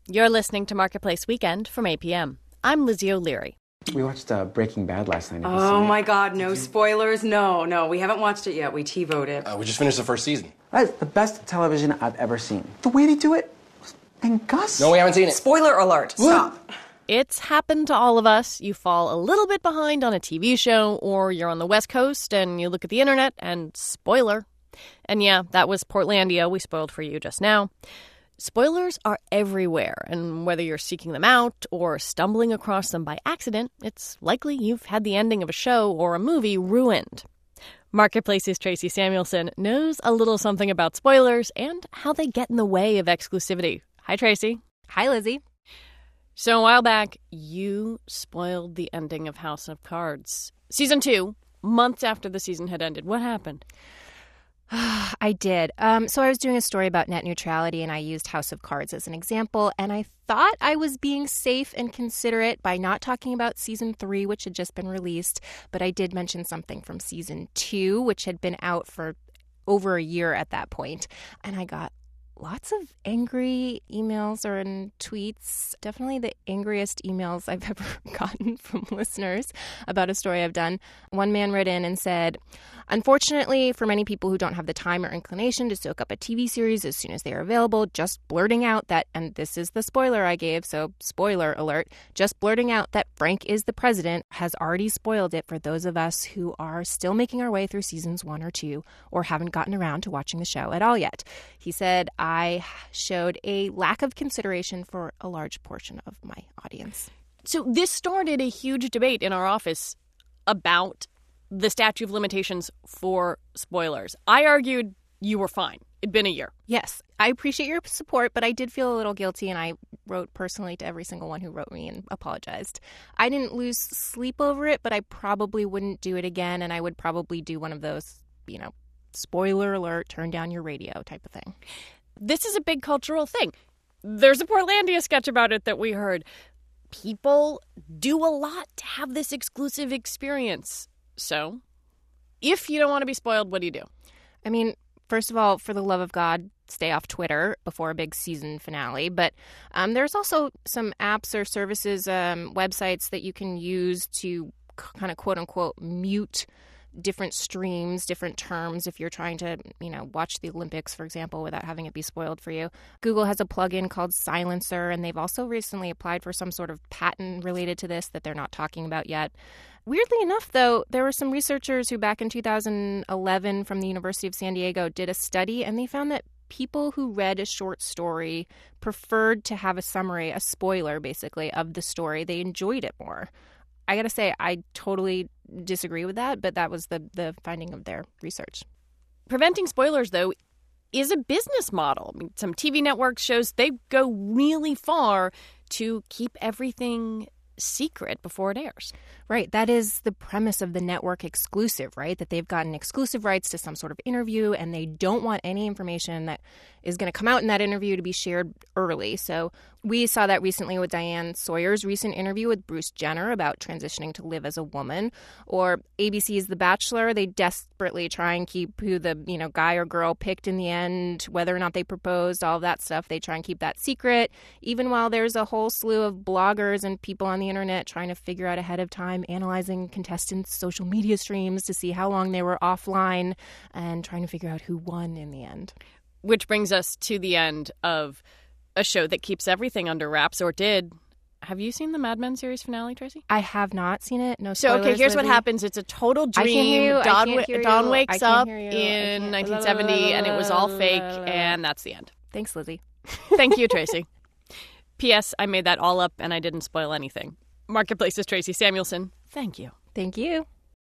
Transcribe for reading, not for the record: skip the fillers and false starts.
You're listening to Marketplace Weekend from APM. I'm Lizzie O'Leary. We watched Breaking Bad last night. Oh my God, no spoilers. No, we haven't watched it yet. We TiVoed it. We just finished the first season. That's the best television I've ever seen. The way they do it, and Gus. No, we haven't seen it. Spoiler alert. Stop. It's happened to all of us. You fall a little bit behind on a TV show, or you're on the West Coast and you look at the internet and spoiler. And yeah, that was Portlandia we spoiled for you just now. Spoilers are everywhere, and whether you're seeking them out or stumbling across them by accident, it's likely you've had the ending of a show or a movie ruined. Marketplace's Tracy Samuelson knows a little something about spoilers and how they get in the way of exclusivity. Hi, Tracy. Hi, Lizzie. So a while back, you spoiled the ending of House of Cards. Season 2, months after the season had ended. What happened? I did. So I was doing a story about net neutrality, and I used House of Cards as an example, and I thought I was being safe and considerate by not talking about Season 3, which had just been released, but I did mention something from Season 2, which had been out for over a year at that point, and I got lots of angry emails or tweets, definitely the angriest emails I've ever gotten from listeners about a story I've done. One man wrote in and said, unfortunately, for many people who don't have the time or inclination to soak up a TV series as soon as they are available, just blurting out that, and this is the spoiler I gave, so spoiler alert, just blurting out that Frank is the president has already spoiled it for those of us who are still making our way through seasons 1 or 2 or haven't gotten around to watching the show at all yet. He said, I showed a lack of consideration for a large portion of my audience. So this started a huge debate in our office about the statute of limitations for spoilers. I argued you were fine. It'd been a year. Yes, I appreciate your support, but I did feel a little guilty, and I wrote personally to every single one who wrote me and apologized. I didn't lose sleep over it, but I probably wouldn't do it again, and I would probably do one of those, spoiler alert, turn down your radio type of thing. This is a big cultural thing. There's a Portlandia sketch about it that we heard. People do a lot to have this exclusive experience. So, if you don't want to be spoiled, what do you do? I mean, first of all, for the love of God, stay off Twitter before a big season finale. But there's also some apps or services, websites that you can use to kind of quote-unquote mute different streams, different terms if you're trying to, watch the Olympics, for example, without having it be spoiled for you. Google has a plugin called Silencer, and they've also recently applied for some sort of patent related to this that they're not talking about yet. Weirdly enough, though, there were some researchers who back in 2011 from the University of San Diego did a study, and they found that people who read a short story preferred to have a summary, a spoiler, basically, of the story. They enjoyed it more. I got to say, I totally disagree with that, but that was the finding of their research. Preventing spoilers, though, is a business model. I mean, some TV network shows they go really far to keep everything secret before it airs. Right. That is the premise of the network exclusive, right? That they've gotten exclusive rights to some sort of interview, and they don't want any information that is going to come out in that interview to be shared early. So we saw that recently with Diane Sawyer's recent interview with Bruce Jenner about transitioning to live as a woman. Or ABC's The Bachelor, they desperately try and keep who the, guy or girl picked in the end, whether or not they proposed, all of that stuff. They try and keep that secret, even while there's a whole slew of bloggers and people on the internet trying to figure out ahead of time, analyzing contestants' social media streams to see how long they were offline and trying to figure out who won in the end. Which brings us to the end of a show that keeps everything under wraps, or did. Have you seen the Mad Men series finale, Tracy? I have not seen it. No spoilers. So, okay, here's Lizzie. what happens. It's a total dream. I can't hear you. Dawn wakes up in 1970, and it was all fake, and that's the end. Thanks, Lizzie. Thank you, Tracy. P.S. I made that all up, and I didn't spoil anything. Marketplace's Tracy Samuelson. Thank you. Thank you.